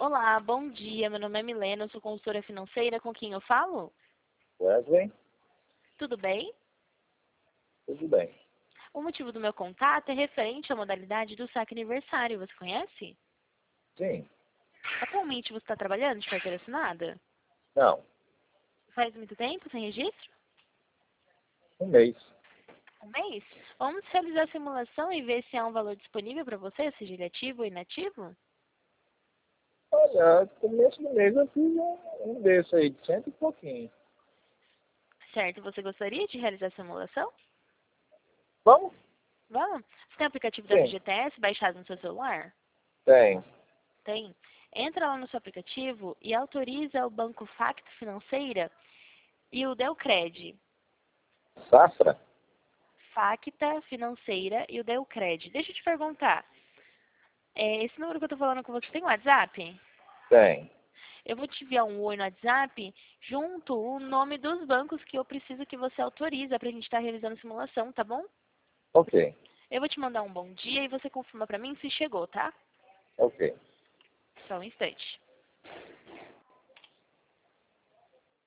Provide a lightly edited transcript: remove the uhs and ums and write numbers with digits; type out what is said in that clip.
Olá, bom dia. Meu nome é Milena, eu sou consultora financeira. Com quem eu falo? Wesley, Tudo bem? tudo bem. O motivo do meu contato é referente à modalidade do saque aniversário. Você conhece? Sim, Atualmente você está trabalhando de carteira assinada? não, Faz muito tempo sem registro? um mês. Um mês? Vamos realizar a simulação e ver se há um valor disponível para você, seja ele ativo ou inativo? Olha, começo do mês eu fiz um desse aí, de cento e pouquinho. Certo, você gostaria de realizar a simulação? Vamos? Vamos? Você tem o aplicativo da Sim, FGTS baixado no seu celular? tem. Tem. Entra lá no seu aplicativo e autoriza o Banco Facto Financeira e o Delcred. Safra? Facta Financeira e o Delcred. Deixa eu te perguntar. Esse número que eu tô falando com você tem WhatsApp? Tem. Eu vou te enviar um oi no WhatsApp junto o nome dos bancos que eu preciso que você autoriza pra gente estar realizando a simulação, tá bom? Ok, Eu vou te mandar um bom dia e você confirma pra mim se chegou, tá? ok. Só um instante.